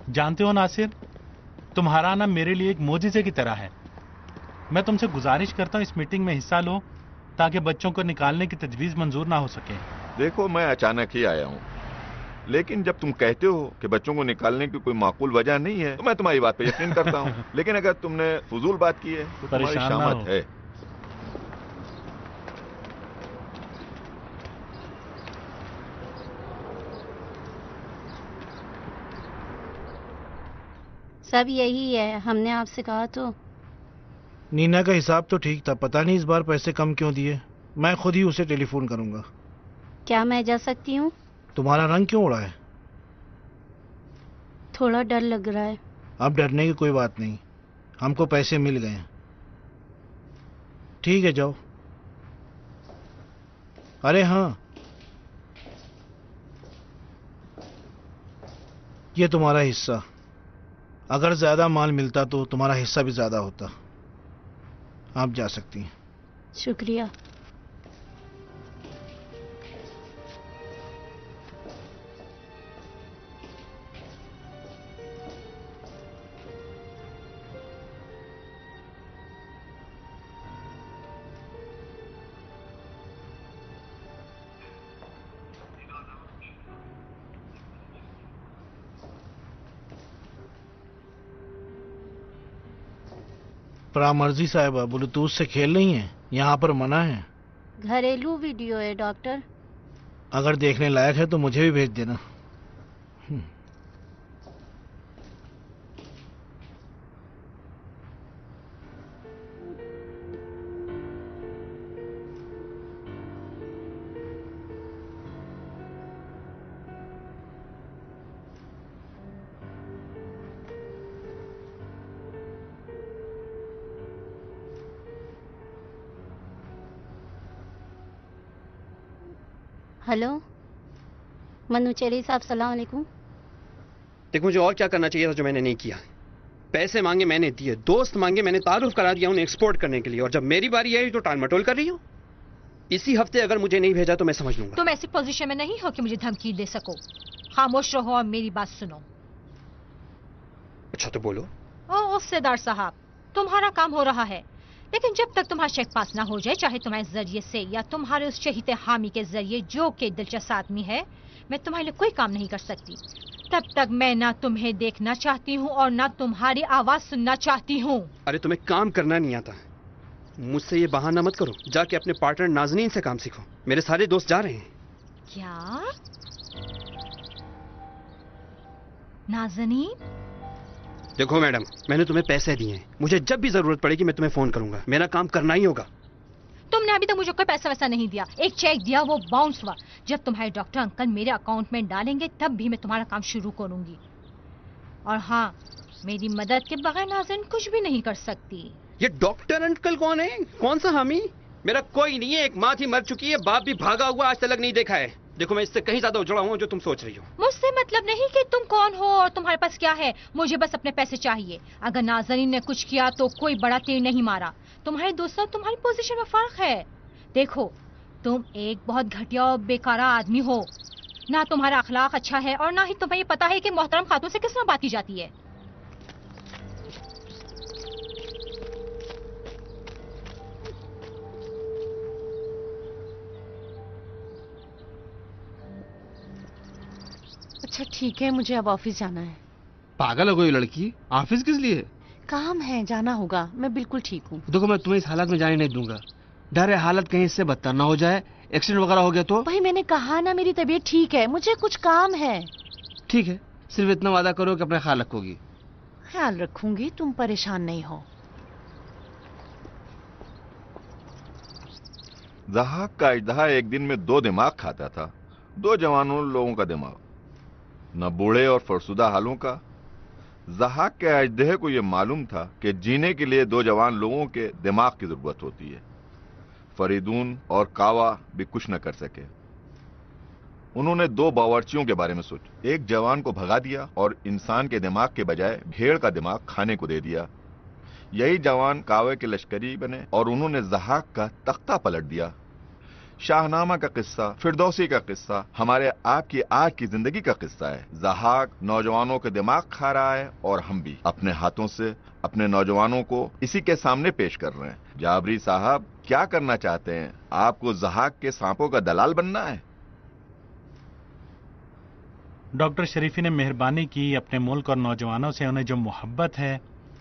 जानते हो नासिर, तुम्हारा आना मेरे लिए एक मोजिज़े की तरह है। मैं तुमसे गुजारिश करता हूँ इस मीटिंग में हिस्सा लो ताकि बच्चों को निकालने की तजवीज़ मंजूर ना हो सके। देखो, मैं अचानक ही आया हूँ, लेकिन जब तुम कहते हो कि बच्चों को निकालने की कोई माकूल वजह नहीं है तो मैं तुम्हारी बात पे यकीन करता हूँ। लेकिन अगर तुमने फजूल बात की है तो तुम्हारी परेशान ना शामत हो। है। सब यही है, हमने आपसे कहा तो। नीना का हिसाब तो ठीक था, पता नहीं इस बार पैसे कम क्यों दिए। मैं खुद ही उसे टेलीफोन करूंगा। क्या मैं जा सकती हूँ? तुम्हारा रंग क्यों उड़ा है? थोड़ा डर लग रहा है। अब डरने की कोई बात नहीं, हमको पैसे मिल गए। ठीक है, जाओ। अरे हाँ, ये तुम्हारा हिस्सा। अगर ज्यादा माल मिलता तो तुम्हारा हिस्सा भी ज्यादा होता। आप जा सकती हैं। शुक्रिया। परामर्जी साहिबा, ब्लूटूथ से खेल रही हैं, यहाँ पर मना है। घरेलू वीडियो है डॉक्टर। अगर देखने लायक है तो मुझे भी भेज देना। हेलो मनुचेरी साहब, सलाम अलैकुम। देख, मुझे और क्या करना चाहिए था जो मैंने नहीं किया। पैसे मांगे मैंने दिए, दोस्त मांगे मैंने तारुफ करा दिया उन्हें एक्सपोर्ट करने के लिए, और जब मेरी बारी आई तो टाल मटोल कर रही हो। इसी हफ्ते अगर मुझे नहीं भेजा तो मैं समझ लूंगा। तुम ऐसी पोजीशन में नहीं हो कि मुझे धमकी दे सको। खामोश रहो और मेरी बात सुनो। अच्छा तो बोलो। ओ सेदार साहब, तुम्हारा काम हो रहा है, लेकिन जब तक तुम्हारा चेक पास ना हो जाए, चाहे तुम्हारे जरिए से या तुम्हारे उस शहीद हामी के जरिए जो कि दिलचस्प आदमी है, मैं तुम्हारे लिए कोई काम नहीं कर सकती। तब तक मैं ना तुम्हें देखना चाहती हूँ और ना तुम्हारी आवाज सुनना चाहती हूँ। अरे तुम्हें काम करना नहीं आता, मुझसे ये बहाना मत करो। जाके अपने पार्टनर नाज़नीन से काम सीखो। मेरे सारे दोस्त जा रहे हैं। क्या? नाज़नीन? देखो मैडम, मैंने तुम्हें पैसे दिए हैं, मुझे जब भी जरूरत पड़ेगी मैं तुम्हें फोन करूंगा। मेरा काम करना ही होगा। तुमने अभी तक मुझे कोई पैसा वैसा नहीं दिया। एक चेक दिया, वो बाउंस हुआ। जब तुम्हारे डॉक्टर अंकल मेरे अकाउंट में डालेंगे तब भी मैं तुम्हारा काम शुरू करूंगी। और हाँ, मेरी मदद के बगैर नाज़रीन कुछ भी नहीं कर सकती। ये डॉक्टर अंकल कौन है? कौन सा हामी? मेरा कोई नहीं है। एक माँ थी, मर चुकी है, बाप भी भागा हुआ, आज तक नहीं देखा है। देखो, मैं इससे कहीं ज्यादा उजड़ा हूँ जो तुम सोच रही हो। मुझसे मतलब नहीं कि तुम कौन हो और तुम्हारे पास क्या है। मुझे बस अपने पैसे चाहिए। अगर नाज़रीन ने कुछ किया तो कोई बड़ा तीर नहीं मारा। तुम्हारे दोस्तों तुम्हारी पोजीशन में फर्क है। देखो, तुम एक बहुत घटिया और बेकारा आदमी हो। ना तुम्हारा अखलाक अच्छा है और ना ही तुम्हें ये पता है कि मोहतरम खातून से किस तरह बात की जाती है। अच्छा ठीक है, मुझे अब ऑफिस जाना है। पागल हो गई लड़की, ऑफिस किस लिए? काम है, जाना होगा। मैं बिल्कुल ठीक हूँ। देखो, मैं तुम्हें इस हालत में जाने नहीं दूंगा। डर है हालत कहीं इससे बदतर ना हो जाए, एक्सीडेंट वगैरह हो गया तो। भाई मैंने कहा ना, मेरी तबीयत ठीक है, मुझे कुछ काम है। ठीक है, सिर्फ इतना वादा करो कि अपना ख्याल रखोगी। ख्याल रखूंगी, तुम परेशान नहीं हो। ज़हाक का अजदहा एक दिन में 2 दिमाग खाता था, 2 जवानों लोगों का दिमाग, न बूढ़े और फरसुदा हालों का। ज़हाक के अजदहे को यह मालूम था कि जीने के लिए 2 जवान लोगों के दिमाग की जरूरत होती है। फरीदून और कावा भी कुछ न कर सके। उन्होंने 2 बावर्चियों के बारे में सोचा। एक जवान को भगा दिया और इंसान के दिमाग के बजाय भेड़ का दिमाग खाने को दे दिया। यही जवान कावे के लश्करी बने और उन्होंने ज़हाक का तख्ता पलट दिया। शाहनामा का किस्सा, फिरदौसी का किस्सा हमारे आपकी आज की जिंदगी का किस्सा है। ज़हाक नौजवानों के दिमाग खा रहा है और हम भी अपने हाथों से अपने नौजवानों को इसी के सामने पेश कर रहे हैं। जाबरी साहब क्या करना चाहते हैं? आपको ज़हाक के सांपों का दलाल बनना है? डॉक्टर शरीफी ने मेहरबानी की, अपने मुल्क और नौजवानों से उन्हें जो मोहब्बत है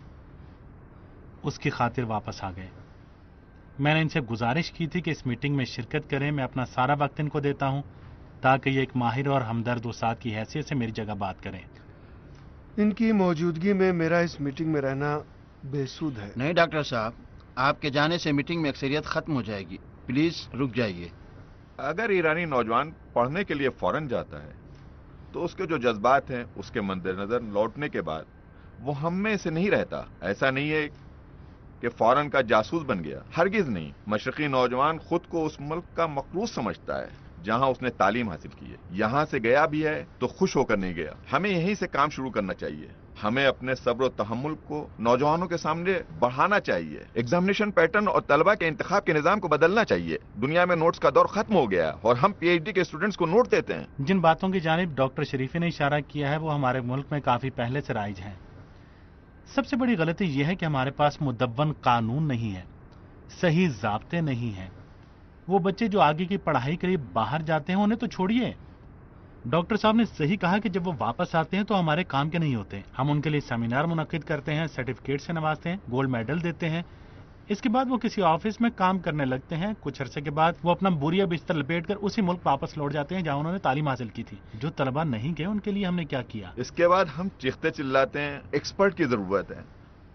उसकी खातिर वापस आ गए। मैंने इनसे गुजारिश की थी कि इस मीटिंग में शिरकत करें। मैं अपना सारा वक्त इनको देता हूं ताकि ये एक माहिर और हमदर्द उस्ताद की हैसियत से मेरी जगह बात करें। इनकी मौजूदगी में मेरा इस मीटिंग में रहना बेसुध है। नहीं डॉक्टर साहब, आपके जाने से मीटिंग में अक्सरियत खत्म हो जाएगी। प्लीज रुक जाइए। अगर ईरानी नौजवान पढ़ने के लिए फौरन जाता है तो उसके जो जज्बात हैं उसके मद्देनजर लौटने के बाद वो हम में से नहीं रहता। ऐसा नहीं है कि फौरन का जासूस बन गया, हरगिज नहीं। मशरकी नौजवान खुद को उस मुल्क का मकरूज समझता है जहां उसने तालीम हासिल की है। यहां से गया भी है तो खुश होकर नहीं गया। हमें यहीं से काम शुरू करना चाहिए। हमें अपने सब्र और तहम्मुल को नौजवानों के सामने बढ़ाना चाहिए। एग्जामिनेशन पैटर्न और तलबा के इंतखाब के निजाम को बदलना चाहिए। दुनिया में नोट्स का दौर खत्म हो गया और हम पीएचडी के स्टूडेंट्स को नोट देते हैं। जिन बातों की जानिब डॉक्टर शरीफी ने इशारा किया है वो हमारे मुल्क में काफी पहले से राइज हैं। सबसे बड़ी गलती यह है कि हमारे पास मुदव्वन कानून नहीं है, सही ज़ाब्ते नहीं हैं। वो बच्चे जो आगे की पढ़ाई के लिए बाहर जाते हैं उन्हें तो छोड़िए। डॉक्टर साहब ने सही कहा कि जब वो वापस आते हैं तो हमारे काम के नहीं होते। हम उनके लिए सेमिनार मुनक्किद करते हैं, सर्टिफिकेट से नवाजते हैं, गोल्ड मेडल देते हैं। इसके बाद वो किसी ऑफिस में काम करने लगते हैं। कुछ अरसे के बाद वो अपना बोरिया बिस्तर लपेट कर उसी मुल्क वापस लौट जाते हैं जहां उन्होंने तालीम हासिल की थी। जो तलबा नहीं गए उनके लिए हमने क्या किया? इसके बाद हम चीखते चिल्लाते हैं एक्सपर्ट की जरूरत है।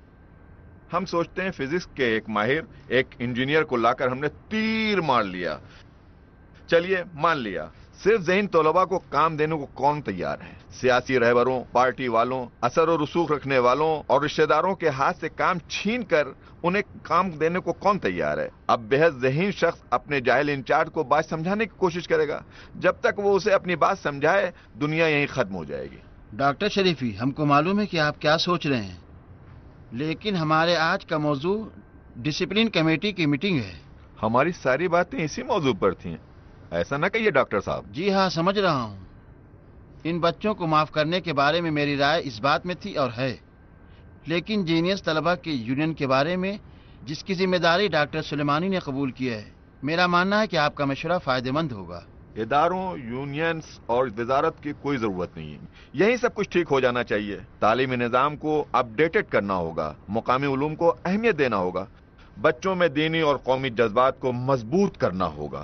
हम सोचते हैं फिजिक्स के एक माहिर, एक इंजीनियर को लाकर हमने तीर मार लिया। चलिए मान लिया, सिर्फ ज़हीन तलबा को काम देने को कौन तैयार है? सियासी रहबरों, पार्टी वालों, असर और रसूख रखने वालों और रिश्तेदारों के हाथ से काम छीन कर उन्हें काम देने को कौन तैयार है? अब बेहद ज़हीन शख्स अपने जाहिल इंचार्ज को बात समझाने की कोशिश करेगा। जब तक वो उसे अपनी बात समझाए दुनिया यहीं खत्म हो जाएगी। डॉक्टर शरीफी, हमको मालूम है कि आप क्या सोच रहे हैं, लेकिन हमारे आज का मौजू डिसिप्लिन कमेटी की मीटिंग है। हमारी सारी बातें इसी मौजू पर थीं। ऐसा ना कहिए डॉक्टर साहब। जी हाँ, समझ रहा हूँ। इन बच्चों को माफ करने के बारे में मेरी राय इस बात में थी और है, लेकिन जीनियस तलबा के यूनियन के बारे में जिसकी जिम्मेदारी डॉक्टर सुलेमानी ने कबूल की है, मेरा मानना है कि आपका मशवरा फायदेमंद होगा। इदारों, यूनियंस और वजारत की कोई जरूरत नहीं है। यही सब कुछ ठीक हो जाना चाहिए। तालीमी निजाम को अपडेटेड करना होगा, मुकामी उलूम को अहमियत देना होगा, बच्चों में दीनी और कौमी जज्बात को मजबूत करना होगा।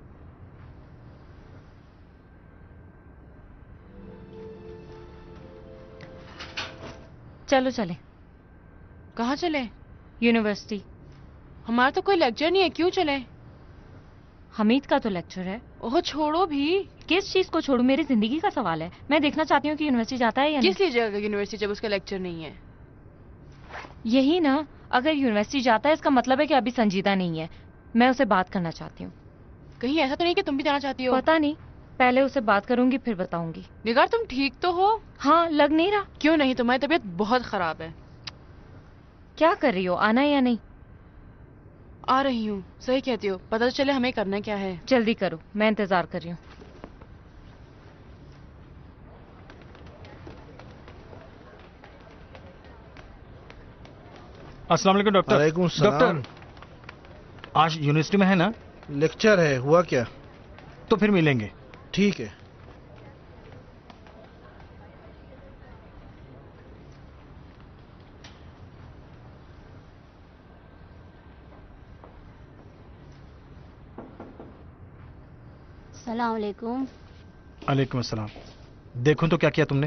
चलो चले। कहाँ चले? यूनिवर्सिटी। हमारा तो कोई लेक्चर नहीं है, क्यों चले? हमीद का तो लेक्चर है। ओह छोड़ो भी। किस चीज को छोड़ू? मेरी जिंदगी का सवाल है। मैं देखना चाहती हूँ कि यूनिवर्सिटी जाता है या किस लिए जाएगा यूनिवर्सिटी जब उसका लेक्चर नहीं है? यही ना, अगर यूनिवर्सिटी जाता है इसका मतलब है कि अभी संजीदा नहीं है। मैं उसे बात करना चाहती हूँ। कहीं ऐसा तो नहीं कि तुम भी जाना चाहती हो? पता नहीं, पहले उसे बात करूंगी फिर बताऊंगी। निगार तुम ठीक तो हो? हाँ, लग नहीं रहा। क्यों नहीं? तुम्हारी तबीयत बहुत खराब है। क्या कर रही हो, आना है या नहीं? आ रही हूँ। सही कहती हो, पता तो चले हमें करना क्या है। जल्दी करो, मैं इंतजार कर रही हूँ। अस्सलाम वालेकुम डॉक्टर। वालेकुम सलाम। डॉक्टर, आज यूनिवर्सिटी में है ना? लेक्चर है, हुआ क्या? तो फिर मिलेंगे। ठीक है। सलाम अलैकुम। वालेकुम अस्सलाम। देखो तो क्या किया तुमने?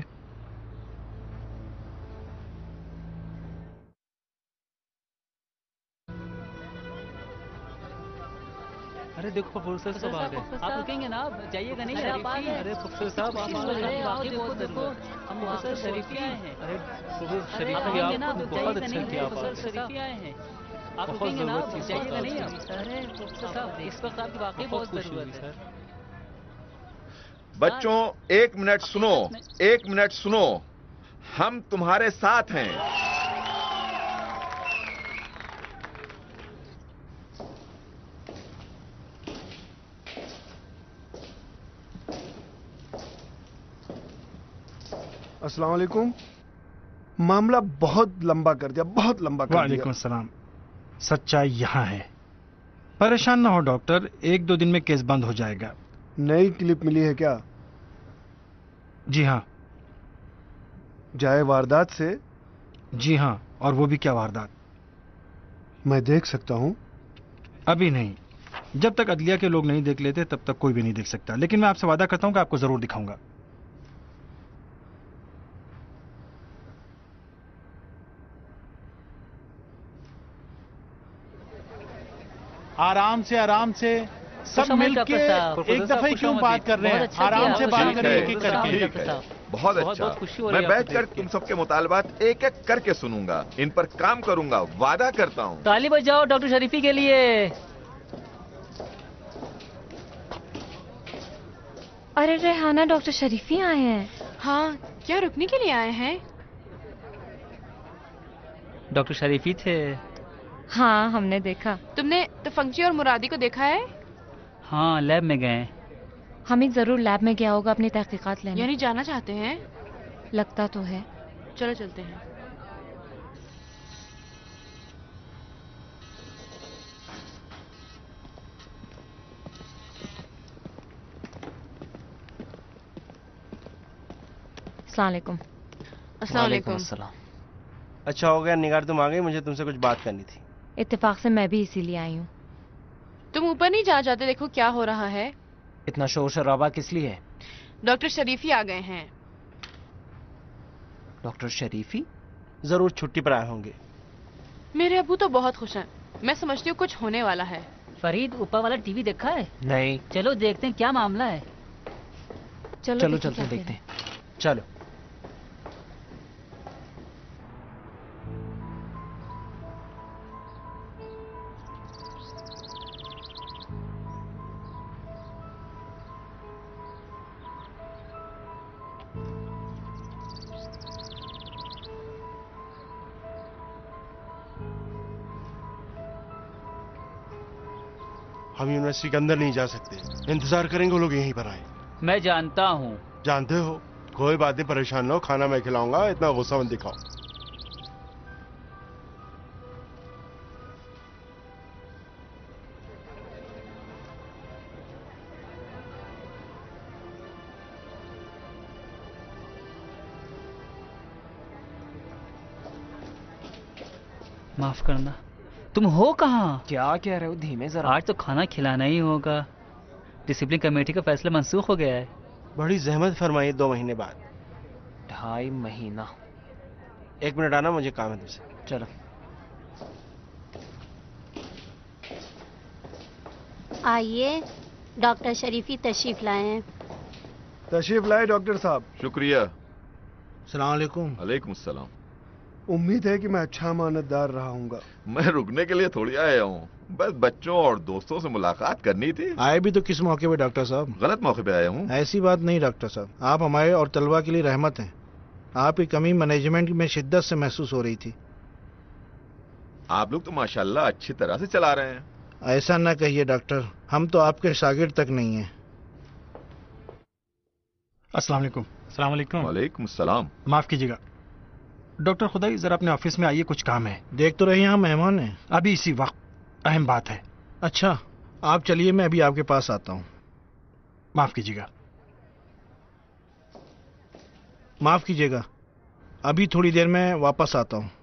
अरे देखो प्रोफेसर साहब आ गए। आप रुकेंगे ना? आप जाइएगा नहीं? अरे प्रोफेसर साहब आप देखो हम प्रोफेसर शरीफी आए हैं। अरे प्रोफेसर शरीफी आपने बहुत अच्छा किया। प्रोफेसर शरीफी आए हैं, आप रुकेंगे ना? जाइएगा नहीं? अरे प्रोफेसर साहब इस वक्त आपकी वाकई बहुत जरूरत है। बच्चों, एक मिनट सुनो, एक मिनट सुनो। हम तुम्हारे साथ हैं। अस्सलाम वालेकुम। मामला बहुत लंबा कर दिया, बहुत लंबा कर दिया। वालेकुम सलाम। सच्चाई यहाँ है। परेशान ना हो डॉक्टर, 1-2 दिन में केस बंद हो जाएगा। नई क्लिप मिली है क्या? जी हाँ। जाए वारदात से? जी हाँ। और वो भी क्या वारदात? मैं देख सकता हूँ? अभी नहीं, जब तक अदलिया के लोग नहीं देख लेते तब तक कोई भी नहीं देख सकता, लेकिन मैं आपसे वादा करता हूँ कि आपको जरूर दिखाऊंगा। आराम से सब मिलके एक दफे क्यों बात कर रहे हैं? आराम से बात करिए एक एक करके। बहुत अच्छा। मैं बैठकर तुम सबके मुतालबात एक एक करके सुनूंगा, इन पर काम करूंगा, वादा करता हूँ। ताली बजाओ डॉक्टर शरीफी के लिए। अरे रेहाना, डॉक्टर शरीफी आए हैं। हाँ, क्या रुकने के लिए आए हैं? डॉक्टर शरीफी थे। हाँ, हमने देखा। तुमने तफंगची और मुरादी को देखा है? हाँ, लैब में गए। हमिद जरूर लैब में गया होगा अपनी तहकीकात लेने। यानी जाना चाहते हैं? लगता तो है। चलो चलते हैं। अस्सलाम वालेकुम। अस्सलाम वालेकुम। अच्छा हो गया निगार तुम आ गई, मुझे तुमसे कुछ बात करनी थी। इत्तेफाक से मैं भी इसीलिए आई हूँ। तुम ऊपर नहीं जा जाते? देखो क्या हो रहा है। इतना शोर शराबा किस लिए है? डॉक्टर शरीफी आ गए हैं। डॉक्टर शरीफी? जरूर छुट्टी पर आए होंगे। मेरे अबू तो बहुत खुश हैं। मैं समझती हूँ कुछ होने वाला है। फरीद, ऊपर वाला टीवी देखा है? नहीं। चलो देखते हैं क्या मामला है। चलो चलते हैं, देखते हैं। चलो। हम यूनिवर्सिटी के अंदर नहीं जा सकते, इंतजार करेंगे वो लोग यहीं पर आए। मैं जानता हूँ। जानते हो? कोई बात नहीं, परेशान ना हो, खाना मैं खिलाऊंगा, इतना गुस्सा मत दिखाओ। माफ करना, तुम हो कहाँ? क्या कह रहे हो? धीमे जरा। आज तो खाना खिलाना ही होगा। डिसिप्लिन कमेटी का फैसला मंसूख हो गया है। बड़ी जहमत फरमाई 2 महीने बाद। 2.5 महीना। 1 मिनट आना, मुझे काम है तुमसे। चलो। आइए, डॉक्टर शरीफी तशरीफ लाए हैं। तशरीफ लाए डॉक्टर साहब। शुक्रिया। सलाम वालेकुम। वालेकुम सलाम। उम्मीद है कि मैं अच्छा अमानतदार रहा हूँगा। मैं रुकने के लिए थोड़ी आया हूँ, बस बच्चों और दोस्तों से मुलाकात करनी थी। आए भी तो किस मौके पे डॉक्टर साहब? गलत मौके पे आया हूँ। ऐसी बात नहीं डॉक्टर साहब, आप हमारे और तलबा के लिए रहमत हैं। आपकी कमी मैनेजमेंट में शिद्दत से महसूस हो रही थी। आप लोग तो माशाल्लाह अच्छी तरह से चला रहे हैं। ऐसा ना कहिए डॉक्टर, हम तो आपके शागिर्द तक नहीं हैं। अस्सलाम वालेकुम। अस्सलाम वालेकुम। वालेकुम सलाम। माफ कीजिएगा डॉक्टर खुदाई, जरा अपने ऑफिस में आइए, कुछ काम है। देख तो रहे यहाँ मेहमान हैं। अभी इसी वक्त अहम बात है। अच्छा, आप चलिए, मैं अभी आपके पास आता हूँ। माफ कीजिएगा, माफ कीजिएगा, अभी थोड़ी देर में वापस आता हूँ।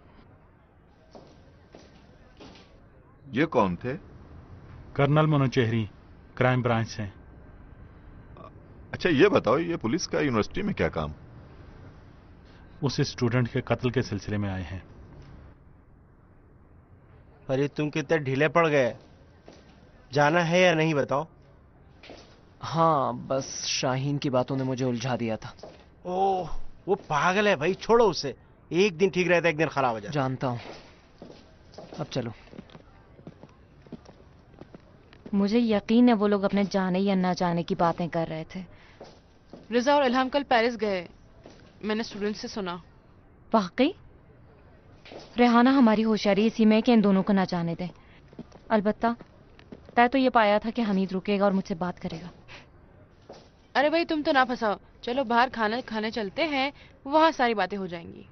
ये कौन थे? कर्नल मनोचेहरी, क्राइम ब्रांच से। अच्छा ये बताओ, ये पुलिस का यूनिवर्सिटी में क्या काम? उस स्टूडेंट के कत्ल के सिलसिले में आए हैं। अरे तुम कितने ढीले पड़ गए, जाना है या नहीं बताओ? हाँ, बस शाहीन की बातों ने मुझे उलझा दिया था। ओह, वो पागल है भाई, छोड़ो उसे। एक दिन ठीक रहता है, एक दिन खराब हो जाता। जानता हूँ, अब चलो। मुझे यकीन है वो लोग अपने जाने या ना जाने की बातें कर रहे थे। रिजा और इल्हाम कल पेरिस गए, मैंने स्टूडेंट से सुना। वाकई? रेहाना हमारी होशियारी इसी में है कि इन दोनों को ना जाने दें। अलबत्ता तय तो ये पाया था कि हमीद रुकेगा और मुझसे बात करेगा। अरे भाई तुम तो ना फंसाओ, चलो बाहर खाना खाने चलते हैं, वहाँ सारी बातें हो जाएंगी।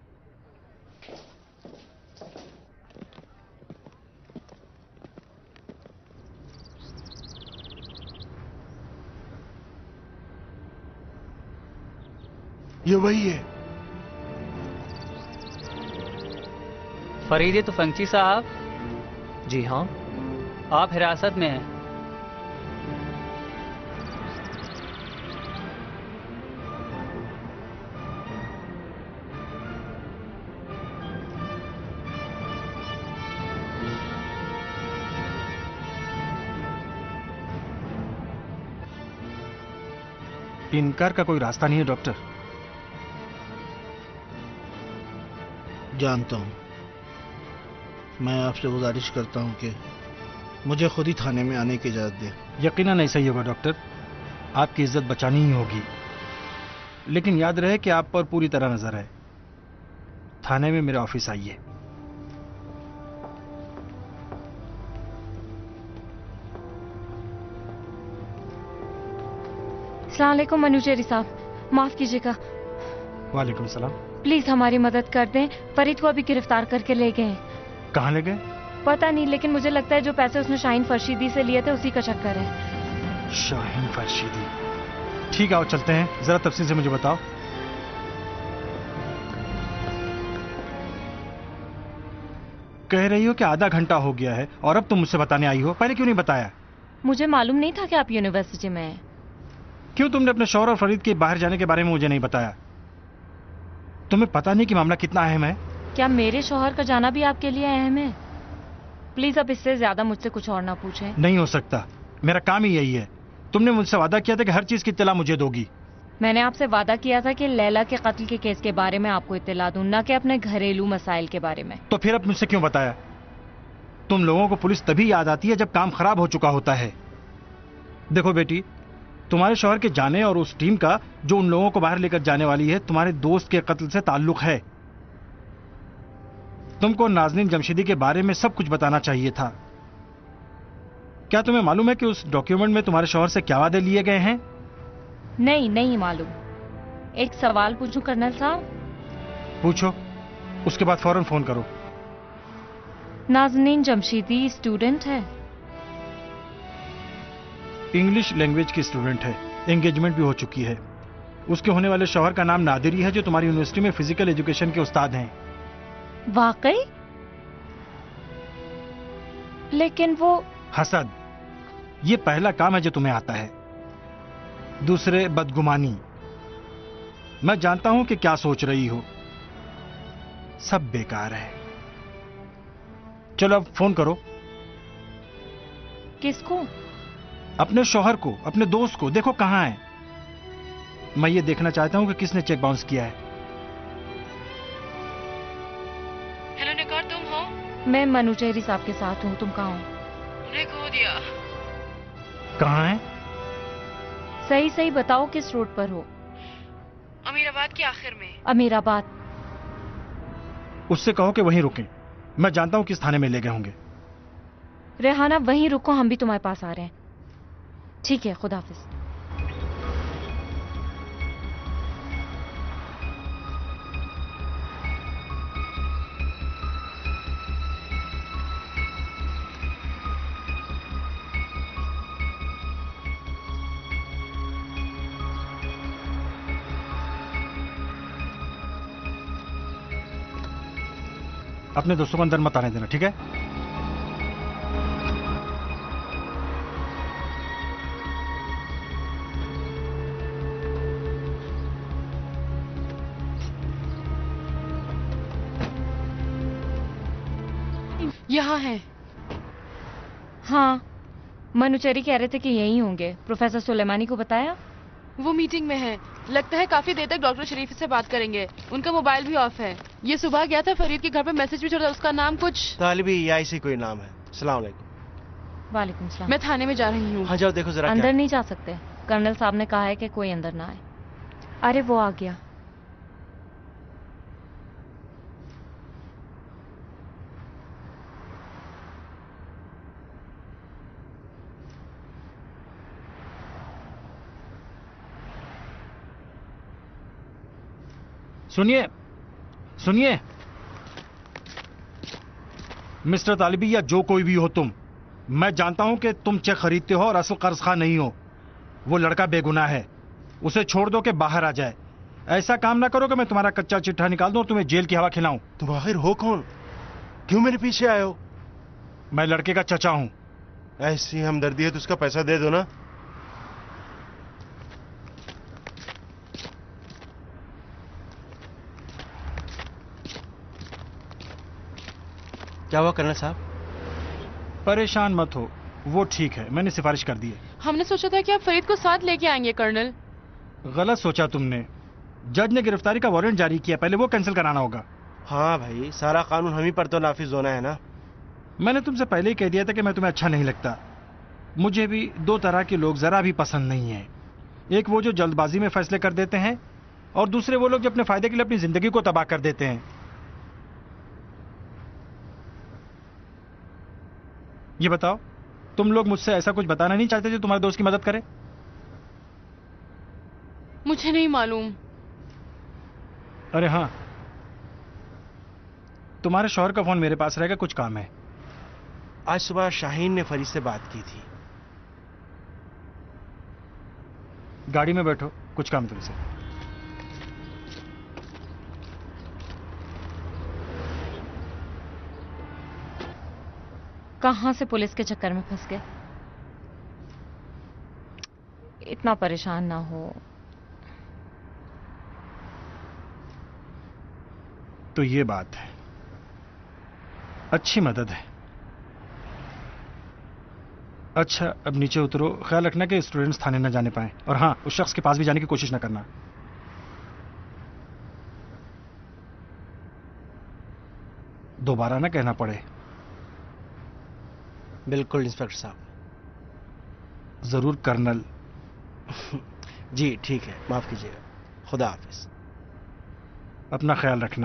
ये वही है। फरीद तुफंगची साहब। जी हाँ। आप हिरासत में हैं। इनकार का कोई रास्ता नहीं है डॉक्टर। जानता हूं, मैं आपसे गुजारिश करता हूं कि मुझे खुद ही थाने में आने की इजाजत दें। यकीनन ऐसा ही होगा डॉक्टर, आपकी इज्जत बचानी ही होगी, लेकिन याद रहे कि आप पर पूरी तरह नजर है। थाने में मेरे ऑफिस आइए। अस्सलाम वालेकुम मनुचेरी साहब, माफ कीजिएगा। वालेकुम सलाम। प्लीज हमारी मदद कर दें, फरीद को अभी गिरफ्तार करके ले गए। कहाँ ले गए? पता नहीं, लेकिन मुझे लगता है जो पैसे उसने शाहीन फरशीदी से लिए थे उसी का चक्कर है। शाहीन फरशीदी? ठीक है, आओ चलते हैं, जरा तफसील से मुझे बताओ। कह रही हो कि आधा घंटा हो गया है और अब तुम मुझसे बताने आई हो, पहले क्यों नहीं बताया? मुझे मालूम नहीं था कि आप यूनिवर्सिटी में हैं। क्यों तुमने अपने शौहर और फरीद के बाहर जाने के बारे में मुझे नहीं बताया? तुम्हें पता नहीं कि मामला कितना अहम है? क्या मेरे शौहर का जाना भी आपके लिए अहम है? प्लीज अब इससे ज्यादा मुझसे कुछ और ना पूछें। नहीं हो सकता, मेरा काम ही यही है। तुमने मुझसे वादा किया था कि हर चीज की इत्तला मुझे दोगी। मैंने आपसे वादा किया था कि लैला के कत्ल के केस के बारे में आपको इत्तला दूं, न कि अपने घरेलू मसाइल के बारे में। तो फिर अब मुझसे क्यों बताया? तुम लोगों को पुलिस तभी याद आती है जब काम खराब हो चुका होता है। देखो बेटी, तुम्हारे शौहर के जाने और उस टीम का जो उन लोगों को बाहर लेकर जाने वाली है, तुम्हारे दोस्त के कत्ल से ताल्लुक है। तुमको नाज़नीन जमशेदी के बारे में सब कुछ बताना चाहिए था। क्या तुम्हें मालूम है कि उस डॉक्यूमेंट में तुम्हारे शौहर से क्या वादे लिए गए हैं? नहीं, नहीं मालूम। एक सवाल पूछूं कर्नल साहब? पूछो, उसके बाद फौरन फोन करो। नाज़नीन जमशेदी स्टूडेंट है? इंग्लिश लैंग्वेज की स्टूडेंट है, एंगेजमेंट भी हो चुकी है। उसके होने वाले शौहर का नाम नादिरी है, जो तुम्हारी यूनिवर्सिटी में फिजिकल एजुकेशन के उस्ताद हैं। वाकई? लेकिन वो हसद, ये पहला काम है जो तुम्हें आता है। दूसरे बदगुमानी। मैं जानता हूं कि क्या सोच रही हो, सब बेकार है। चलो अब फोन करो। किसको? अपने शौहर को, अपने दोस्त को। देखो कहां है। मैं ये देखना चाहता हूं कि किसने चेक बाउंस किया है। हेलो निकार, तुम हो? मैं मनुचेरी साहब के साथ हूँ, तुम कहाँ हो? उन्हें खो दिया। कहां है? सही सही बताओ, किस रोड पर हो? अमीराबाद के आखिर में। अमीराबाद? उससे कहो कि वहीं रुकें। मैं जानता हूं किस थाने में ले गए होंगे। रेहाना वहीं रुको, हम भी तुम्हारे पास आ रहे हैं। ठीक है, खुदा हाफिज। अपने दोस्तों को अंदर मत आने देना, ठीक है? यहाँ है। हाँ, मनुचेरी कह रहे थे कि यहीं होंगे। प्रोफेसर सुलेमानी को बताया? वो मीटिंग में है। लगता है काफी देर तक डॉक्टर शरीफ से बात करेंगे। उनका मोबाइल भी ऑफ है। ये सुबह गया था, फरीद के घर पे मैसेज भी छोड़ा। उसका नाम कुछ तालिबी या ऐसी कोई नाम है। अस्सलाम वालेकुम। वालेकुम सलाम। मैं थाने में जा रही हूँ। हाँ जाओ, देखो जरा। अंदर नहीं जा सकते, कर्नल साहब ने कहा है कि कोई अंदर ना आए। अरे वो आ गया। सुनिए सुनिए, मिस्टर तालिबी या जो कोई भी हो तुम, मैं जानता हूं कि तुम चेक खरीदते हो और असल कर्जखा नहीं हो। वो लड़का बेगुनाह है, उसे छोड़ दो कि बाहर आ जाए। ऐसा काम ना करो कि मैं तुम्हारा कच्चा चिट्ठा निकाल दूं और तुम्हें जेल की हवा खिलाऊं। तुम आखिर हो कौन? क्यों मेरे पीछे आए हो? मैं लड़के का चचा हूं। ऐसी हमदर्दी है तो उसका पैसा दे दो ना। क्या हुआ कर्नल साहब? परेशान मत हो, वो ठीक है, मैंने सिफारिश कर दी है। हमने सोचा था कि आप फरीद को साथ लेके आएंगे कर्नल। गलत सोचा तुमने। जज ने गिरफ्तारी का वारंट जारी किया, पहले वो कैंसिल कराना होगा। हाँ भाई, सारा कानून हम ही पर तो नाफिज होना है ना। मैंने तुमसे पहले ही कह दिया था कि मैं तुम्हें अच्छा नहीं लगता। मुझे भी दो तरह के लोग जरा भी पसंद नहीं है। एक वो जो जल्दबाजी में फैसले कर देते हैं, और दूसरे वो लोग जो अपने फायदे के लिए अपनी जिंदगी को तबाह कर देते हैं। ये बताओ, तुम लोग मुझसे ऐसा कुछ बताना नहीं चाहते जो तुम्हारे दोस्त की मदद करे? मुझे नहीं मालूम। अरे हाँ, तुम्हारे शौहर का फोन मेरे पास रहेगा, कुछ काम है। आज सुबह शाहीन ने फरीद से बात की थी। गाड़ी में बैठो, कुछ काम तुमसे। कहां से पुलिस के चक्कर में फंस गए? इतना परेशान ना हो। तो ये बात है, अच्छी मदद है। अच्छा, अब नीचे उतरो, ख्याल रखना कि स्टूडेंट्स थाने न जाने पाए, और हाँ, उस शख्स के पास भी जाने की कोशिश न करना। दोबारा ना कहना पड़े। बिल्कुल इंस्पेक्टर साहब। जरूर कर्नल। जी ठीक है, माफ कीजिएगा। खुदा हाफिज। अपना ख्याल रखना।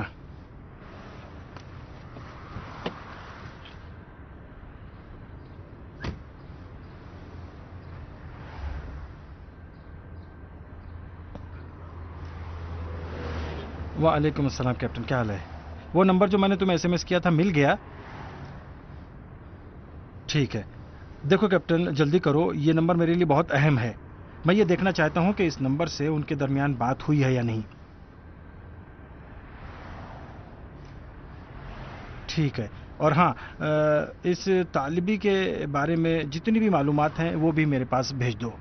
वालेकुम अस्सलाम कैप्टन, क्या हाल है? वो नंबर जो मैंने तुम्हें एसएमएस किया था मिल गया? ठीक है। देखो कैप्टन, जल्दी करो, ये नंबर मेरे लिए बहुत अहम है। मैं ये देखना चाहता हूं कि इस नंबर से उनके दरमियान बात हुई है या नहीं। ठीक है। और हाँ, इस तालिबी के बारे में जितनी भी मालूमात हैं वो भी मेरे पास भेज दो।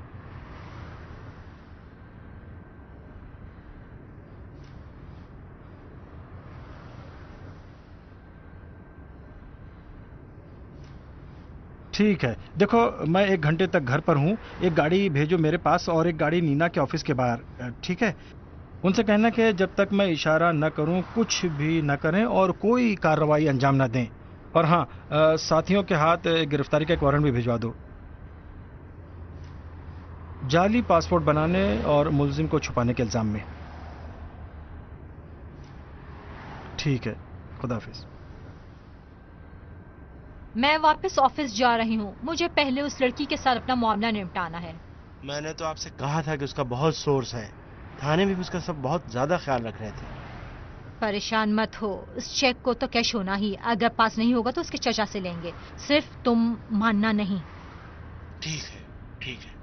ठीक है। देखो, मैं 1 घंटे तक घर पर हूँ। एक गाड़ी भेजो मेरे पास और एक गाड़ी नीना के ऑफिस के बाहर, ठीक है? उनसे कहना कि जब तक मैं इशारा न करूं कुछ भी न करें और कोई कार्रवाई अंजाम न दें। और हाँ, साथियों के हाथ गिरफ्तारी का एक वारंट भी भिजवा दो, जाली पासपोर्ट बनाने और मुलजिम को छुपाने के इल्जाम में। ठीक है, खुदा हाफिज। मैं वापस ऑफिस जा रही हूँ। मुझे पहले उस लड़की के साथ अपना मामला निपटाना है। मैंने तो आपसे कहा था कि उसका बहुत सोर्स है। थाने में भी उसका सब बहुत ज्यादा ख्याल रख रहे थे। परेशान मत हो, इस चेक को तो कैश होना ही। अगर पास नहीं होगा तो उसके चचा से लेंगे। सिर्फ तुम मानना नहीं। ठीक है, ठीक है।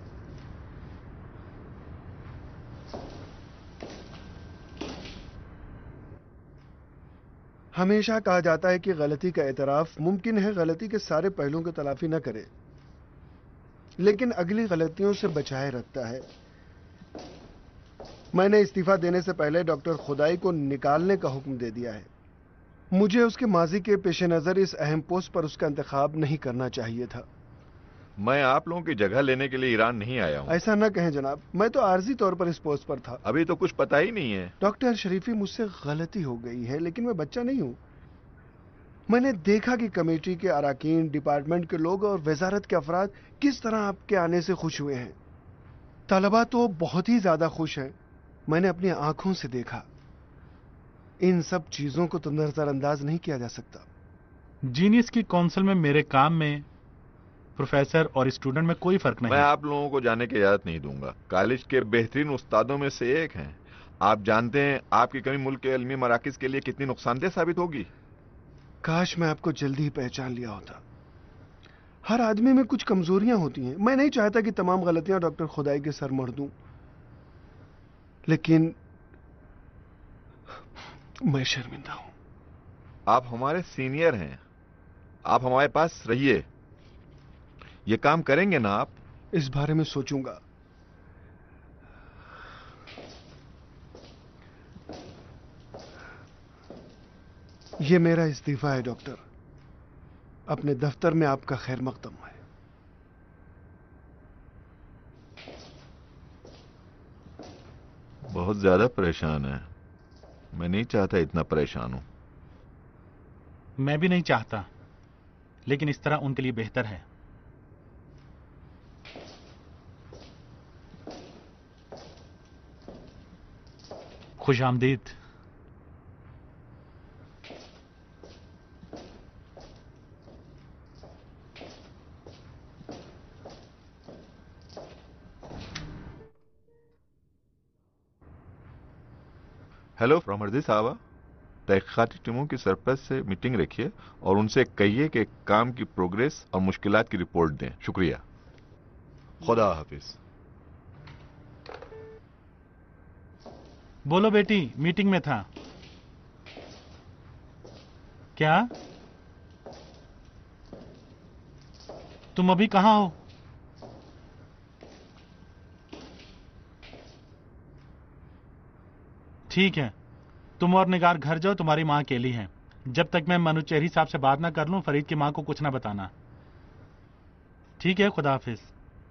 हमेशा कहा जाता है कि गलती का एतराफ मुमकिन है गलती के सारे पहलुओं की तलाफी न करे, लेकिन अगली गलतियों से बचाए रखता है। मैंने इस्तीफा देने से पहले डॉक्टर खुदाई को निकालने का हुक्म दे दिया है। मुझे उसके माजी के पेश नजर इस अहम पोस्ट पर उसका इंतखाब नहीं करना चाहिए था। मैं आप लोगों की जगह लेने के लिए ईरान नहीं आया हूँ। ऐसा न कहें जनाब, मैं तो आर्जी तौर पर इस पोस्ट पर था। अभी तो कुछ पता ही नहीं है। डॉक्टर शरीफी, मुझसे गलती हो गई है, लेकिन मैं बच्चा नहीं हूँ। मैंने देखा कि कमेटी के अराकीन, डिपार्टमेंट के लोग और वजारत के अफराद किस तरह आपके आने से खुश हुए हैं। तलबा तो बहुत ही ज्यादा खुश हैं। मैंने अपनी आंखों से देखा। इन सब चीजों को तो नजरअंदाज नहीं किया जा सकता। जीनियस की काउंसिल में मेरे काम में प्रोफेसर और स्टूडेंट में कोई फर्क नहीं। मैं आप लोगों को जाने की इजाजत नहीं दूंगा। कॉलेज के बेहतरीन उस्तादों में से एक हैं। आप जानते हैं आपकी कमी मुल्क के इल्मी मराकिज के लिए कितनी नुकसानदेह साबित होगी। काश मैं आपको जल्दी ही पहचान लिया होता। हर आदमी में कुछ कमजोरियां होती हैं। मैं नहीं चाहता कि तमाम गलतियां डॉक्टर खुदाई के सर मढ़ दूं, लेकिन मैं शर्मिंदा हूं। आप हमारे सीनियर हैं, आप हमारे पास रहिए। ये काम करेंगे ना आप? इस बारे में सोचूंगा। ये मेरा इस्तीफा है डॉक्टर। अपने दफ्तर में आपका खैर मकदम है। बहुत ज्यादा परेशान है। मैं नहीं चाहता इतना परेशान हूं। मैं भी नहीं चाहता, लेकिन इस तरह उनके लिए बेहतर है। खुश आमदीद। हेलो फ्रॉमर्दी साहबा, तहकीकाती टीमों की सरपरस्त से मीटिंग रखिए और उनसे कहिए कि काम की प्रोग्रेस और मुश्किलात की रिपोर्ट दें। शुक्रिया। खुदा हाफिज। बोलो बेटी, मीटिंग में था क्या? तुम अभी कहां हो? ठीक है, तुम और निगार घर जाओ, तुम्हारी मां अकेली है। जब तक मैं मनुचेहरी साहब से बात ना कर लूं, फरीद की मां को कुछ ना बताना। ठीक है, खुदा हाफिज।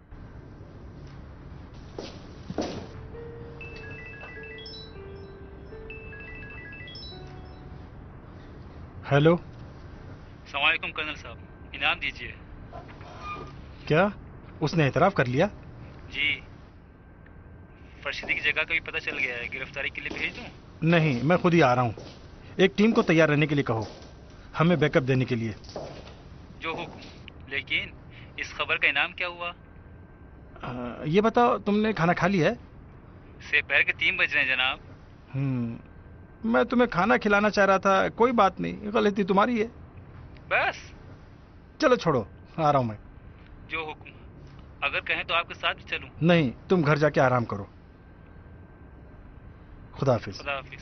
हेलो। अस्सलाम वालेकुम कर्नल साहब, इनाम दीजिए। क्या उसने एतराफ कर लिया? जी, फरशीदी की जगह का भी पता चल गया है। गिरफ्तारी के लिए भेज दूं? नहीं, मैं खुद ही आ रहा हूँ। एक टीम को तैयार रहने के लिए कहो, हमें बैकअप देने के लिए। जो हुक्म। लेकिन इस खबर का इनाम क्या हुआ? ये बताओ, तुमने खाना खा लिया है? दोपहर के 3 बज रहे हैं जनाब। मैं तुम्हें खाना खिलाना चाह रहा था। कोई बात नहीं, गलती तुम्हारी है। बस चलो छोड़ो, आ रहा हूँ मैं। जो हुक्म। अगर कहें तो आपके साथ भी चलूं? नहीं, तुम घर जाके आराम करो। खुदा हाफिज। खुदा हाफिज।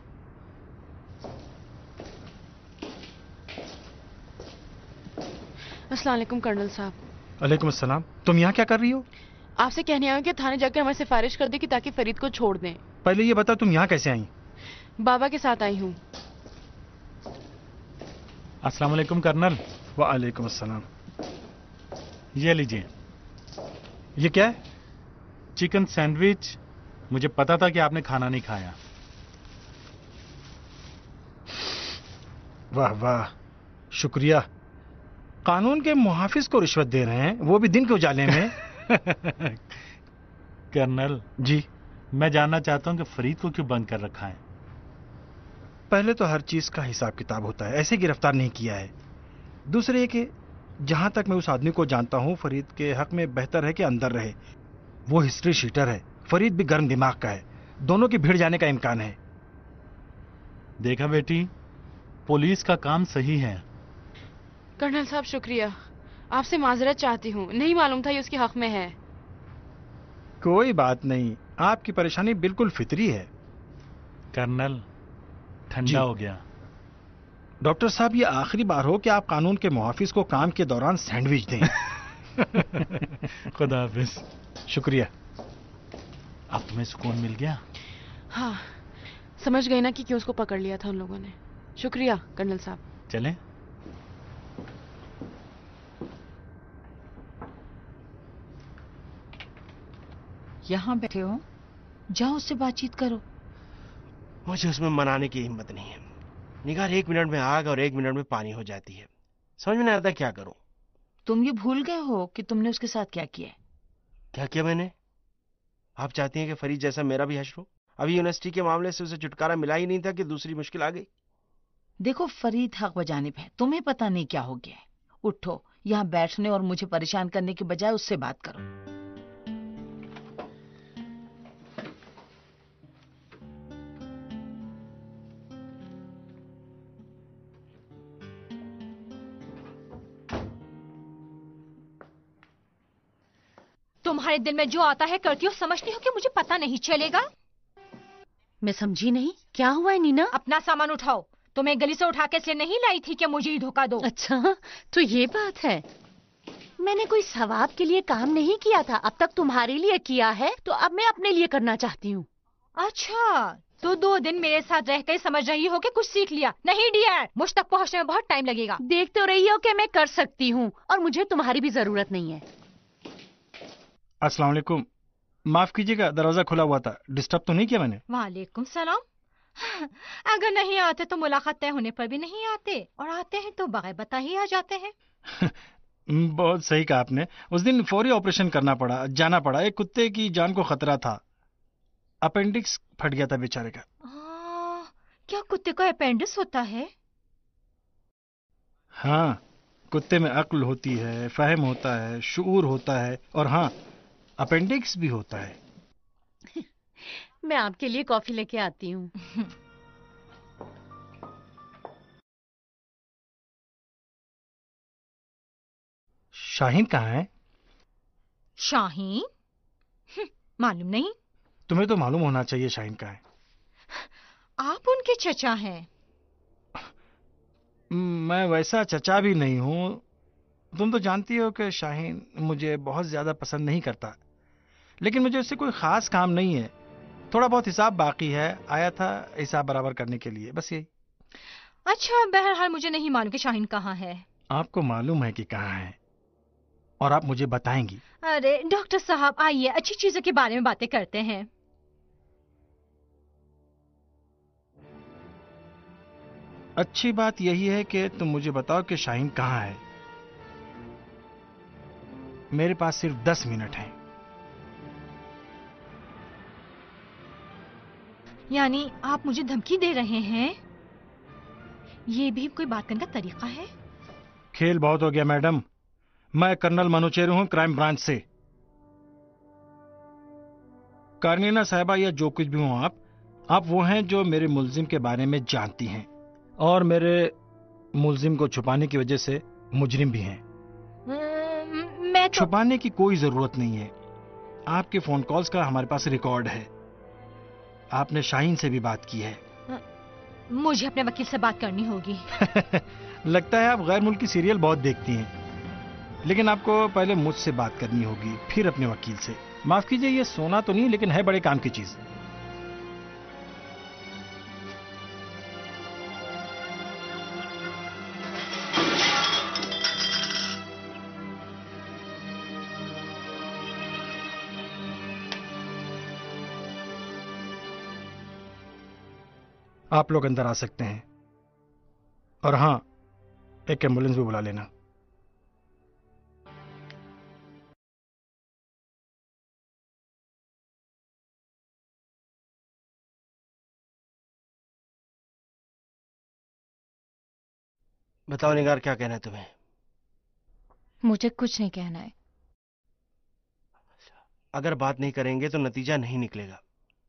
अस्सलाम वालेकुम कर्नल साहब। वालेकुम अस्सलाम। तुम यहाँ क्या कर रही हो? आपसे कहने आया कि थाने जाकर हमें सिफारिश कर दे कि ताकि फरीद को छोड़ दें। पहले ये बताओ, तुम यहाँ कैसे आई? बाबा के साथ आई हूँ। अस्सलाम वालेकुम कर्नल। वालेकुम अस्सलाम। ये लीजिए। ये क्या है? Chicken sandwich. मुझे पता था कि आपने खाना नहीं खाया। वाह वाह, शुक्रिया। कानून के मुहाफिज को रिश्वत दे रहे हैं, वो भी दिन के उजाले में। कर्नल जी, मैं जानना चाहता हूं कि फरीद को क्यों बंद कर रखा है? पहले तो हर चीज का हिसाब किताब होता है, ऐसे गिरफ्तार नहीं किया है। दूसरे ये कि जहां तक मैं उस आदमी को जानता हूं, फरीद के हक में बेहतर है कि अंदर रहे। वो हिस्ट्री शीटर है, फरीद भी गर्म दिमाग का है। दोनों की भिड़ जाने का इम्कान है। देखा बेटी, पुलिस का काम सही है। कर्नल साहब शुक्रिया, आपसे माजरत चाहती हूँ। नहीं मालूम था ये उसके हक में है। कोई बात नहीं, आपकी परेशानी बिल्कुल फितरी है। कर्नल, ठंडा हो गया। डॉक्टर साहब, ये आखिरी बार हो कि आप कानून के मुहाफिज को काम के दौरान सैंडविच दें। खुदा हाफिज। शुक्रिया। अब तुम्हें सुकून मिल गया? हाँ, समझ गए ना कि क्यों उसको पकड़ लिया था उन लोगों ने। शुक्रिया कर्नल साहब। चलें? यहाँ बैठे हो, जाओ उससे बातचीत करो। मुझे उसमें मनाने की हिम्मत नहीं है। निगार 1 मिनट में आग और 1 मिनट में पानी हो जाती है। समझ में नहीं आता क्या करूं। तुम ये भूल गए हो कि तुमने उसके साथ क्या किया है? क्या किया मैंने? आप चाहती हैं कि फरीद जैसा मेरा भी हश्र हो? अभी यूनिवर्सिटी के मामले से उसे छुटकारा मिला ही नहीं था कि दूसरी मुश्किल आ गई। देखो, फरीद हक बजानिब है, तुम्हें पता नहीं क्या हो गया है। उठो, यहाँ बैठने और मुझे परेशान करने के बजाय उससे बात करो। तुम्हारे दिल में जो आता है करती हो, समझती हो कि मुझे पता नहीं चलेगा? मैं समझी नहीं, क्या हुआ है नीना? अपना सामान उठाओ। तुम्हें गली से उठा के इसलिए नहीं लाई थी कि मुझे ही धोखा दो। अच्छा, तो ये बात है। मैंने कोई सवाब के लिए काम नहीं किया था, अब तक तुम्हारे लिए किया है तो अब मैं अपने लिए करना चाहती हूँ। अच्छा, तो 2 दिन मेरे साथ रह कर समझ रही हो कि कुछ सीख लिया? नहीं डियर, मुझ तक पहुँचने में बहुत टाइम लगेगा। देख तो रही हो कि मैं कर सकती हूँ और मुझे तुम्हारी भी जरूरत नहीं है। अस्सलाम वालेकुम। माफ कीजिएगा, दरवाजा खुला हुआ था, डिस्टर्ब तो नहीं किया मैंने? वालेकुम सलाम। अगर नहीं आते तो मुलाकात तय होने पर भी नहीं आते, और आते हैं तो बगैर बता ही आ जाते हैं। बहुत सही कहा आपने। उस दिन फौरी ऑपरेशन करना पड़ा, जाना पड़ा। एक कुत्ते की जान को खतरा था, अपेंडिक्स फट गया था बेचारे का। क्या कुत्ते को अपेंडिक्स होता है? हाँ, कुत्ते में अक्ल होती है, फहम होता है, शऊर होता है, और हाँ, अपेंडिक्स भी होता है। मैं आपके लिए कॉफी लेके आती हूँ। शाहीन कहाँ है? शाहीन? मालूम नहीं। तुम्हें तो मालूम होना चाहिए शाहीन कहाँ है। आप उनके चचा हैं। मैं वैसा चचा भी नहीं हूँ। तुम तो जानती हो कि शाहीन मुझे बहुत ज्यादा पसंद नहीं करता, लेकिन मुझे उससे कोई खास काम नहीं है। थोड़ा बहुत हिसाब बाकी है, आया था हिसाब बराबर करने के लिए, बस यही। अच्छा, बहरहाल मुझे नहीं मालूम कि शाहीन कहाँ है। आपको मालूम है कि कहाँ है, और आप मुझे बताएंगी। अरे डॉक्टर साहब, आइए अच्छी चीजों के बारे में बातें करते हैं। अच्छी बात यही है कि तुम मुझे बताओ कि शाहीन कहाँ है। मेरे पास सिर्फ 10 मिनट हैं। यानी आप मुझे धमकी दे रहे हैं? ये भी कोई बात करने का तरीका है? खेल बहुत हो गया मैडम। मैं कर्नल मनोचेरू हूं, क्राइम ब्रांच से। कार्निना साहिबा या जो कुछ भी हो आप वो हैं जो मेरे मुल्जिम के बारे में जानती हैं, और मेरे मुल्जिम को छुपाने की वजह से मुजरिम भी हैं। मैं तो... छुपाने की कोई जरूरत नहीं है। आपके फोन कॉल्स का हमारे पास रिकॉर्ड है। आपने शाहीन से भी बात की है। मुझे अपने वकील से बात करनी होगी। लगता है आप गैर मुल्की सीरियल बहुत देखती हैं, लेकिन आपको पहले मुझसे बात करनी होगी, फिर अपने वकील से। माफ कीजिए, ये सोना तो नहीं, लेकिन है बड़े काम की चीज। आप लोग अंदर आ सकते हैं, और हां, एक एम्बुलेंस भी बुला लेना। बताओ निगार, क्या कहना है तुम्हें? मुझे कुछ नहीं कहना है। अगर बात नहीं करेंगे तो नतीजा नहीं निकलेगा।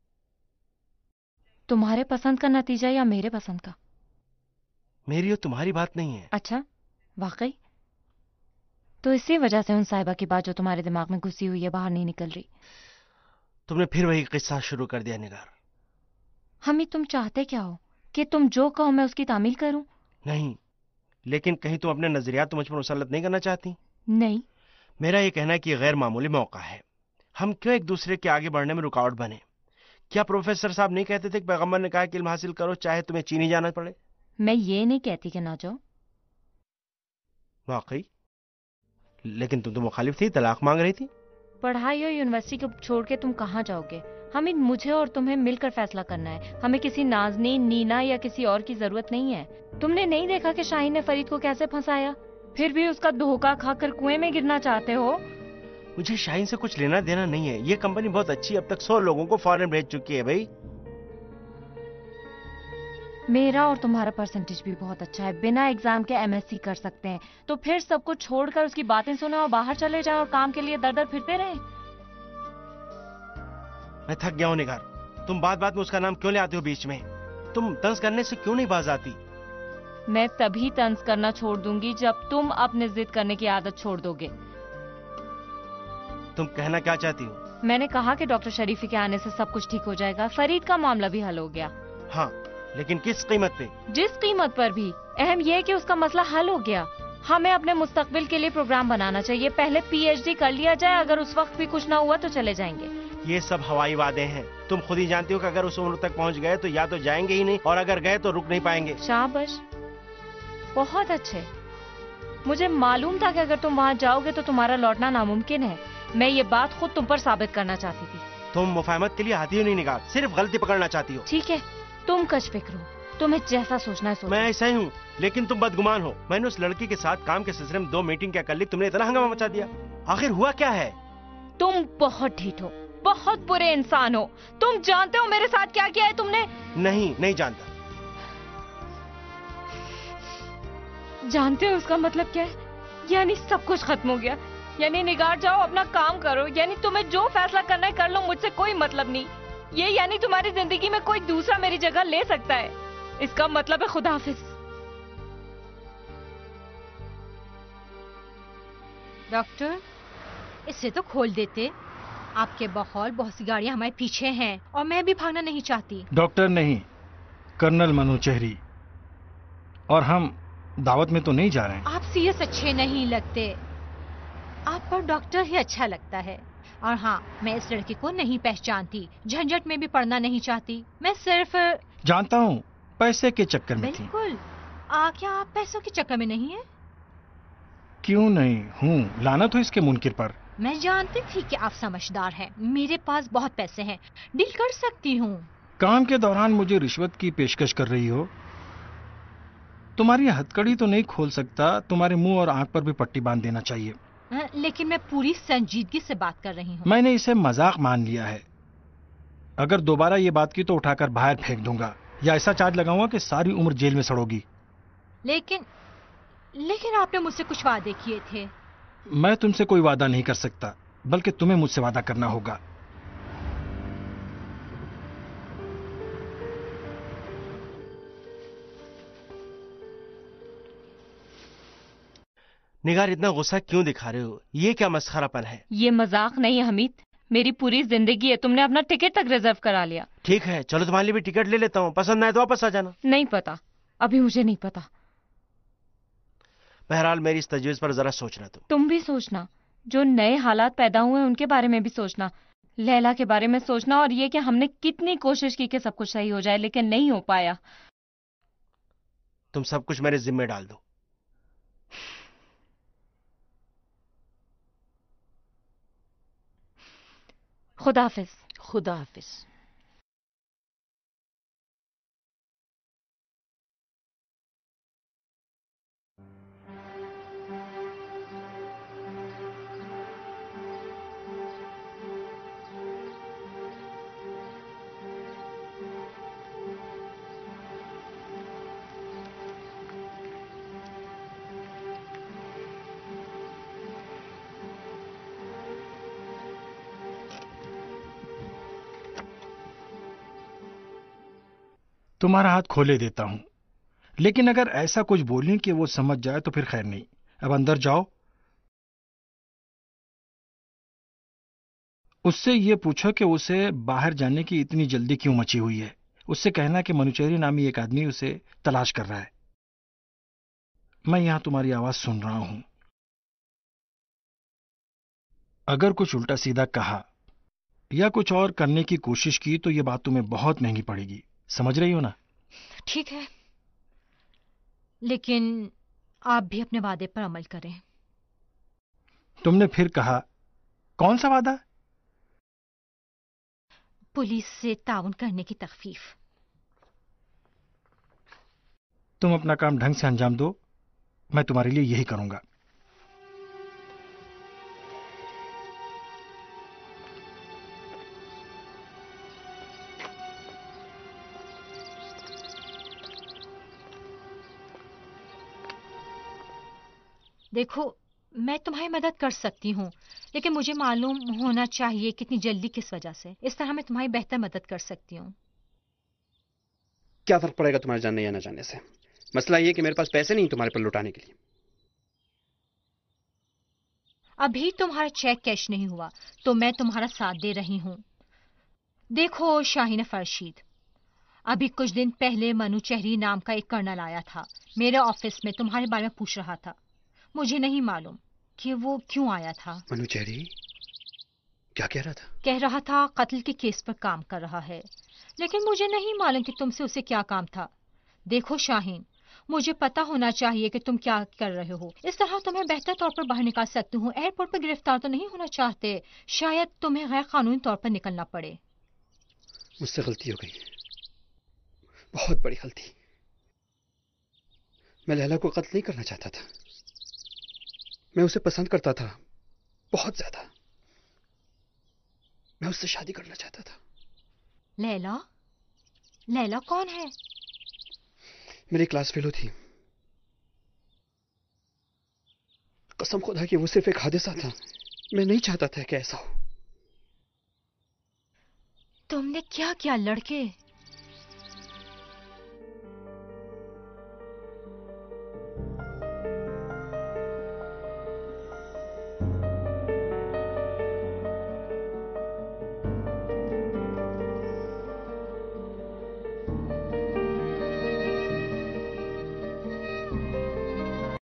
तुम्हारे पसंद का नतीजा या मेरे पसंद का? मेरी और तुम्हारी बात नहीं है। अच्छा, वाकई? तो इसी वजह से उन साहिबा की बात जो तुम्हारे दिमाग में घुसी हुई है बाहर नहीं निकल रही। तुमने फिर वही किस्सा शुरू कर दिया निगार। हमी, तुम चाहते क्या हो? कि तुम जो कहो मैं उसकी तामील करूं? नहीं, लेकिन कहीं तुम अपने नजरियात तो मुझ पर मुसल्लत नहीं करना चाहती? नहीं। मेरा यह कहना है कि गैर मामूली मौका है, हम क्यों एक दूसरे के आगे बढ़ने में रुकावट बने? क्या प्रोफेसर साहब नहीं कहते थे कि पैगंबर ने कहा कि इल्म हासिल करो चाहे तुम्हें चीन ही जाना पड़े? मैं ये नहीं कहती कि ना जाओ। वाकई? लेकिन तुम तो मुखालिफ थी, तलाक मांग रही थी। पढ़ाई और यूनिवर्सिटी को छोड़ के तुम कहाँ जाओगे? हमें, मुझे और तुम्हें मिलकर फैसला करना है। हमें किसी नाज़नीन, नीना या किसी और की जरूरत नहीं है। तुमने नहीं देखा कि शाहीन ने फरीद को कैसे फंसाया? फिर भी उसका धोखा खाकर कुएं में गिरना चाहते हो? मुझे शाहीन से कुछ लेना देना नहीं है। ये कंपनी बहुत अच्छी, अब तक 100 लोगों को फॉरेन भेज चुकी है भाई। मेरा और तुम्हारा परसेंटेज भी बहुत अच्छा है, बिना एग्जाम के एमएससी कर सकते हैं। तो फिर सब कुछ छोड़कर उसकी बातें सुनो और बाहर चले जाओ और काम के लिए दर दर फिरते रहे। मैं थक गया हूं निगार, तुम बात बात में उसका नाम क्यों ले आते हो बीच में? तुम तंज करने से क्यों नहीं बाज आती? मैं तभी तंज करना छोड़ दूंगी जब तुम अपने जिद करने की आदत छोड़ दोगे। तुम कहना क्या चाहती हो? मैंने कहा कि डॉक्टर शरीफी के आने से सब कुछ ठीक हो जाएगा, फरीद का मामला भी हल हो गया। हाँ, लेकिन किस कीमत पे? जिस कीमत पर भी। अहम यह है कि उसका मसला हल हो गया। हमें अपने मुस्तकबिल के लिए प्रोग्राम बनाना चाहिए। पहले पीएचडी कर लिया जाए, अगर उस वक्त भी कुछ ना हुआ तो चले जाएंगे। ये सब हवाई वादे हैं। तुम खुद ही जानती हो कि अगर उस उम्र तक पहुंच गए तो या तो जाएंगे ही नहीं, और अगर गए तो रुक नहीं पाएंगे। शाबाश, बहुत अच्छे। मुझे मालूम था कि अगर तुम वहाँ जाओगे तो तुम्हारा लौटना नामुमकिन है। मैं ये बात खुद तुम पर साबित करना चाहती थी। तुम मुफाहमत के लिए हाथी नहीं निकाल, सिर्फ गलती पकड़ना चाहती हो। ठीक है, तुम कश फिक्र हो, तुम्हें जैसा सोचना है सोचो। मैं ऐसा ही हूँ, लेकिन तुम बदगुमान हो। मैंने उस लड़की के साथ काम के सिलसिले में 2 मीटिंग क्या कर ली, तुमने इतना हंगामा मचा दिया। आखिर हुआ क्या है? तुम बहुत ढीठ हो, बहुत बुरे इंसान हो। तुम जानते हो मेरे साथ क्या किया है तुमने? नहीं जानता। जानते हो उसका मतलब क्या है? यानी सब कुछ खत्म हो गया। यानी निगार जाओ, अपना काम करो। यानी तुम्हें जो फैसला करना है कर लो, मुझसे कोई मतलब नहीं। ये यानी तुम्हारी जिंदगी में कोई दूसरा मेरी जगह ले सकता है। इसका मतलब है खुदा हाफिज। डॉक्टर, इसे तो खोल देते। आपके बहौल बहुत सी गाड़ियां हमारे पीछे हैं और मैं भी भागना नहीं चाहती। डॉक्टर नहीं, कर्नल मनु चेहरी। और हम दावत में तो नहीं जा रहे हैं। आप सीरियस अच्छे नहीं लगते। आप पर डॉक्टर ही अच्छा लगता है। और हाँ, मैं इस लड़की को नहीं पहचानती, झंझट में भी पड़ना नहीं चाहती। मैं सिर्फ जानता हूँ, पैसे के चक्कर में थी। बिल्कुल। क्या आप पैसों के चक्कर में नहीं है? क्यों नहीं हूँ, लानत हो इसके मुनकिर पर। मैं जानती थी कि आप समझदार हैं। मेरे पास बहुत पैसे हैं, डील कर सकती हूँ। काम के दौरान मुझे रिश्वत की पेशकश कर रही हो? तुम्हारी हथकड़ी तो नहीं खोल सकता, तुम्हारे मुंह और आंख पर भी पट्टी बांध देना चाहिए। लेकिन मैं पूरी संजीदगी से बात कर रही हूँ। मैंने इसे मजाक मान लिया है। अगर दोबारा ये बात की तो उठाकर बाहर फेंक दूंगा, या ऐसा चार्ज लगाऊंगा कि सारी उम्र जेल में सड़ोगी। लेकिन आपने मुझसे कुछ वादे किए थे। मैं तुमसे कोई वादा नहीं कर सकता, बल्कि तुम्हें मुझसे वादा करना होगा। निगार, इतना गुस्सा क्यों दिखा रहे हो? ये क्या मस्खरापन है? ये मजाक नहीं है हमीद, मेरी पूरी जिंदगी है। तुमने अपना टिकट तक रिजर्व करा लिया। ठीक है, चलो तुम्हारे लिए भी टिकट ले लेता हूँ। पसंद आए तो वापस आ जाना। नहीं पता, अभी मुझे नहीं पता। बहरहाल मेरी इस तजवीज पर जरा सोचना। तुम भी सोचना, जो नए हालात पैदा हुए हैं उनके बारे में भी सोचना, लैला के बारे में सोचना, और ये कि हमने कितनी कोशिश की कि सब कुछ सही हो जाए, लेकिन नहीं हो पाया। तुम सब कुछ मेरे जिम्मे डाल दो। खुदा हाफिज। खुदा हाफिज। तुम्हारा हाथ खोले देता हूं, लेकिन अगर ऐसा कुछ बोलें कि वो समझ जाए तो फिर खैर नहीं। अब अंदर जाओ, उससे ये पूछो कि उसे बाहर जाने की इतनी जल्दी क्यों मची हुई है। उससे कहना कि मनुचेरी नामी एक आदमी उसे तलाश कर रहा है। मैं यहां तुम्हारी आवाज सुन रहा हूं। अगर कुछ उल्टा सीधा कहा या कुछ और करने की कोशिश की तो यह बात तुम्हें बहुत महंगी पड़ेगी। समझ रही हो ना? ठीक है, लेकिन आप भी अपने वादे पर अमल करें। तुमने फिर कहा, कौन सा वादा? पुलिस से ताउन करने की तखफीफ। तुम अपना काम ढंग से अंजाम दो, मैं तुम्हारे लिए यही करूंगा। देखो, मैं तुम्हारी मदद कर सकती हूँ, लेकिन मुझे मालूम होना चाहिए कितनी जल्दी, किस वजह से। इस तरह मैं तुम्हारी बेहतर मदद कर सकती हूँ। क्या फर्क पड़ेगा तुम्हारे जानने या न जानने से? मसला ये कि मेरे पास पैसे नहीं तुम्हारे पर लुटाने के लिए। अभी तुम्हारा चेक कैश नहीं हुआ तो मैं तुम्हारा साथ दे रही हूँ। देखो शाहीन फरशीद, अभी कुछ दिन पहले मनु चेहरी नाम का एक कर्नल आया था मेरे ऑफिस में, तुम्हारे बारे में पूछ रहा था। मुझे नहीं मालूम कि वो क्यों आया था। मनु चेहरी क्या कह रहा था? कह रहा था कत्ल के केस पर काम कर रहा है, लेकिन मुझे नहीं मालूम कि तुमसे उसे क्या काम था। देखो शाहीन, मुझे पता होना चाहिए कि तुम क्या कर रहे हो। इस तरह तुम्हें बेहतर तौर पर बाहर निकाल सकती हूँ। एयरपोर्ट पर गिरफ्तार तो नहीं होना चाहते, शायद तुम्हें गैर कानूनी तौर पर निकलना पड़े। मुझसे गलती हो गई, बहुत बड़ी गलती। मैं लैला को कत्ल नहीं करना चाहता था, मैं उसे पसंद करता था बहुत ज्यादा। मैं उससे शादी करना चाहता था। लैला? लैला कौन है? मेरी क्लास फेलो थी। कसम खुदा कि वो सिर्फ एक हादसा था। मैं नहीं चाहता था कि ऐसा हो। तुमने क्या किया लड़के?